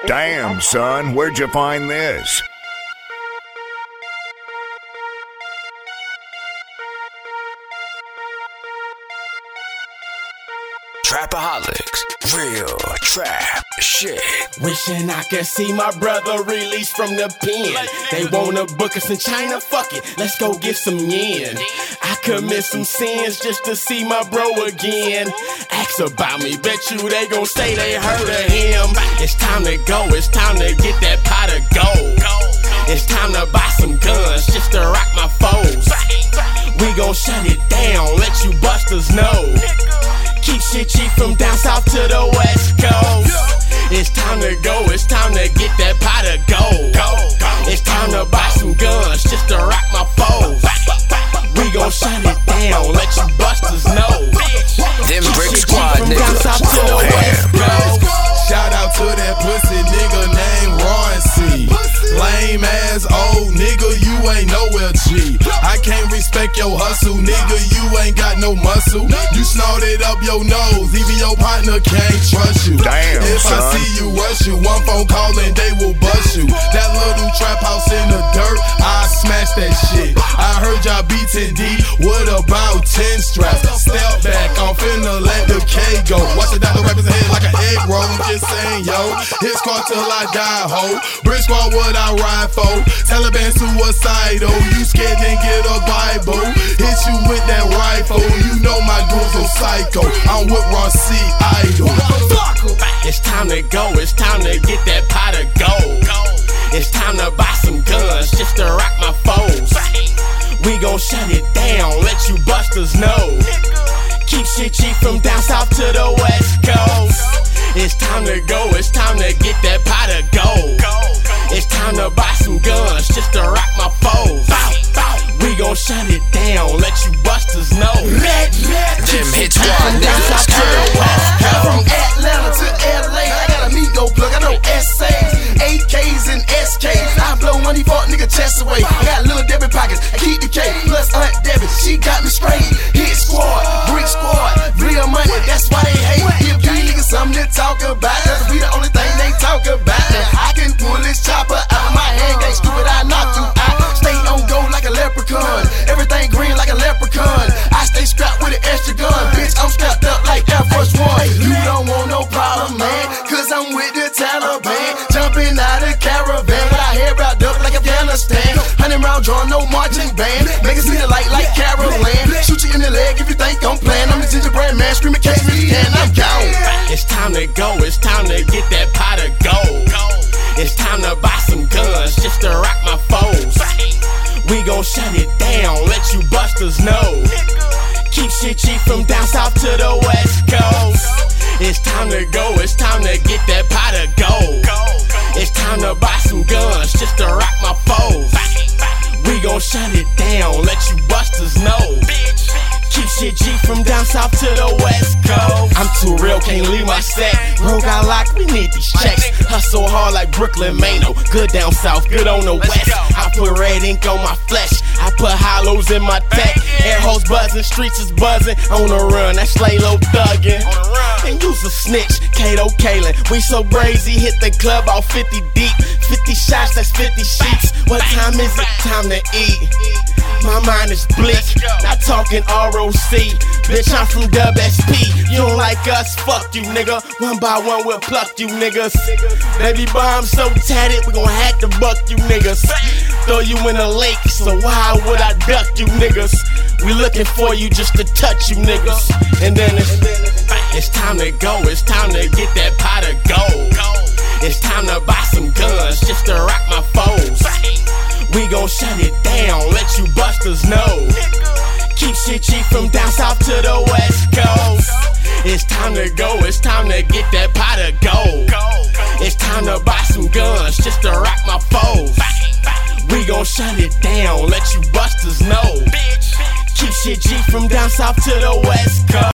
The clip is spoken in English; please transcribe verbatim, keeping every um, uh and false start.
Damn, son, where'd you find this? Trapaholics, real trap shit. Wishing I could see my brother released from the pen. They wanna book us in China, fuck it, let's go get some yen. I commit some sins just to see my bro again. Ask about me, bet you they gon' say they heard of him. It's time to go, it's time to get that pot of gold. It's time to buy some guns just to rock my foes. We gon' shut it down, let you busters know. Keep shit cheap from down south to the west coast. It's time to go, it's time to get that pot of gold. It's time to buy some guns just to rock my foes. We gon' shut it down, let you busters know. Them brick squad niggas, go ham. Shout out to that pussy nigga named Ron C. Lame ass old nigga, you ain't nowhere G. I can't respect your hustle, nigga, you ain't got no muscle. You snorted up your nose, even your partner can't trust you. Damn, if son. I see you rush you, one phone call and they will bust you. That little trap house in the dirt, I smash that shit. I heard y'all beatin' D, what about ten straps? Step back, I'm finna let the K go. Watch it down the rapper's head like an egg roll. I'm just saying, yo, his car till I die, ho. Brick squad, what I ride for? Taliban suicidal, you scared then get a Bible. Hit you with that rifle, you know my dudes are psycho. I'm with Ron C. Idol. It's time to go, it's time to get that pot of gold. It's time to buy some guns just to rock my foes. We gon' shut it down, let you busters know. Keep shit cheap from down south to the west coast. It's time to go, it's time to get that pot of gold. It's time to buy some guns just to rock my foes. We gon' shut it down, let you busters know. Them hit squad niggas, From Atlanta to L A, I got a Migo plug, I know S As, A Ks and S Ks. I blow money for a nigga chest away. I got little Debbie pockets, I keep the K. Plus Aunt Debbie, she got me straight. Hit squad, brick squad, real money, that's why they hate. Give you niggas something to talk about, cause we the only thing they talk about. Now I can pull this chopper out of my hand, ain't stupid, I knock you out. Stay on go like a leprechaun, everything green like a leprechaun. I stay strapped with an extra gun, bitch, I'm strapped up like Air Force One. You don't want no problem, man, cause I'm with the Taliban. Jumping out of caravan, with our hair wrapped up like Afghanistan. Hundred round drawn, no marching band, make it see the light like Caroline. Shoot you in the leg if you think I'm playing. I'm the gingerbread man, screaming K C and I'm gone. It's time to go, it's time to get that pot of gold. It's time to buy some guns just to rock my foes. We gon' shut it down, let you busters know. Keep shit cheap from down south to the west coast. It's time to go, it's time to get that pot of gold. It's time to buy some guns just to rock my foes. We gon' shut it down, let you busters know. Keep shit cheap from down south to the west coast. I'm too real, can't leave my set. Bro got locked, we need these checks. Hustle hard like Brooklyn Mano. Good down south, good on the west. I put red ink on my flesh, I put hollows in my tech. Air hoes buzzing, streets is buzzing. On the run, that's Slaylo thuggin'. And you's a snitch, Kato Kalin. We so brazy, hit the club all fifty deep. Fifty shots, that's fifty sheets. What time is it? Time to eat. My mind is bleak, not talking R O C. Bitch, I'm from W S P. You don't like us, fuck you, nigga. One by one, we'll pluck you, niggas. Baby bomb so tatted, we gon' hack the buck you, niggas. Throw you in a lake, so why would I duck you, niggas? We looking for you just to touch you, niggas. And then it's, it's time to go, it's time to get that pot of gold. It's time to buy some guns just to rock my foes. We gon' shut it down, let you busters know. Keep shit cheap from down south to the west coast. It's time to go, it's time to get that pot of gold. It's time to buy some guns just to rock my foes. We gon' shut it down, let you busters know. Keep shit cheap from down south to the west coast.